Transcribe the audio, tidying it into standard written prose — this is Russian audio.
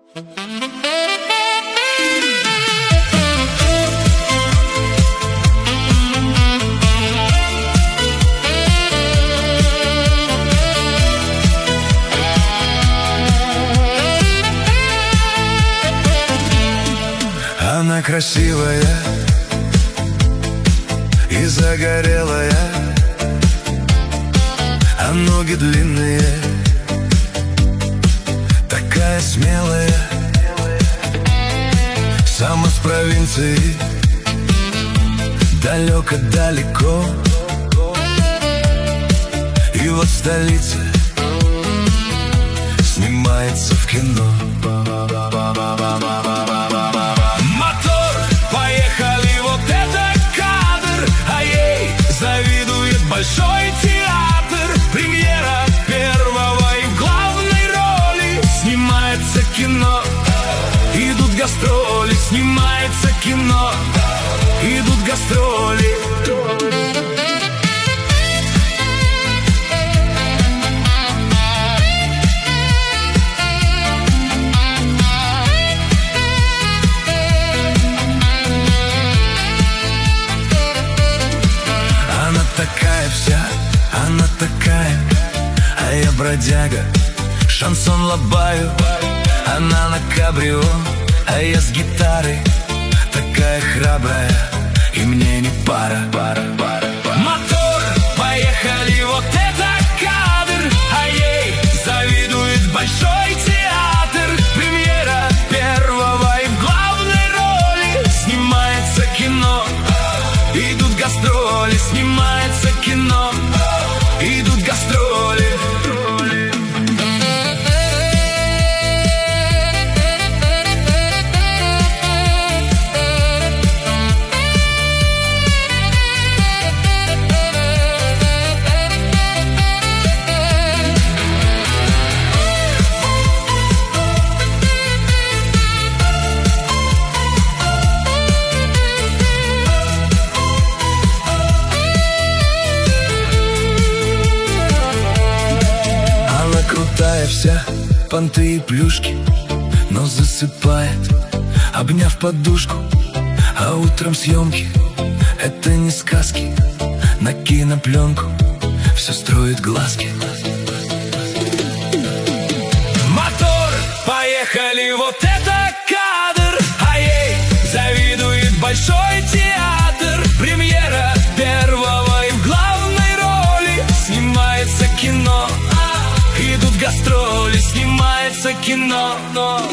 Она красивая и загорелая, а ноги длинные, такая смелая. Сама с провинции, далеко-далеко, и вот в столице снимается в кино. Мотор, поехали, вот это кадр, а ей завидует большой театр. Премьера первого и в главной роли снимается кино. Идут гастроли, снимается кино. Идут гастроли. Она такая вся, она такая, а я бродяга, шансон лобаю. Она на кабрио, а я с гитарой, такая храбрая, и мне не пара. Мотор, поехали, вот это кадр, а ей завидует большой театр. Премьера первого и в главной роли снимается кино. Идут гастроли, снимается кино. Идут гастроли. Крутая вся, понты и плюшки, но засыпает, обняв подушку. А утром съемки — это не сказки. На кинопленку все строит глазки. Мотор, поехали, вот это кадр, а ей завидует большой театр. Премьера первого и в главной роли снимается кино. Идут гастроли, снимается кино.